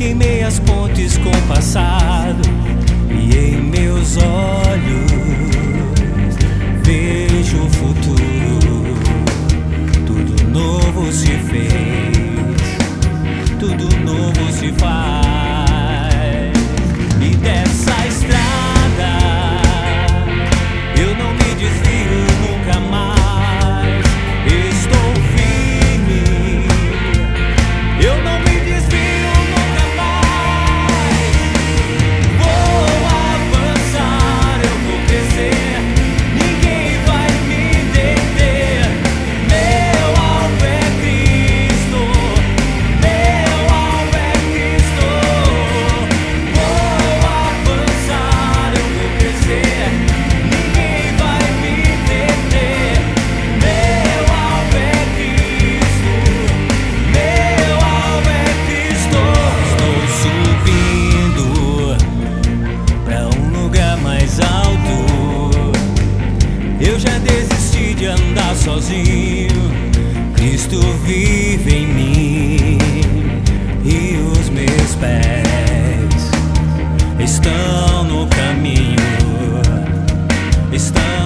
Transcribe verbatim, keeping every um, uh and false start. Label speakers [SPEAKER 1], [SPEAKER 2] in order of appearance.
[SPEAKER 1] queimei as pontes com o passado e em meus olhos vejo o futuro. Tudo novo se fez, tudo novo se faz. E dessa estrada eu não me desvio nunca mais. Estou firme, eu não me desvio nunca mais. Vou avançar, eu vou crescer, ninguém vai me deter. Meu alvo é Cristo, meu alvo é Cristo. Vou avançar, eu vou crescer, ninguém vai me deter. Meu alvo é Cristo, meu alvo é Cristo. Estou subindo pra um lugar mais alto. Eu já desisti de andar sozinho. Cristo vive em mim e os meus pés estão no caminho, estão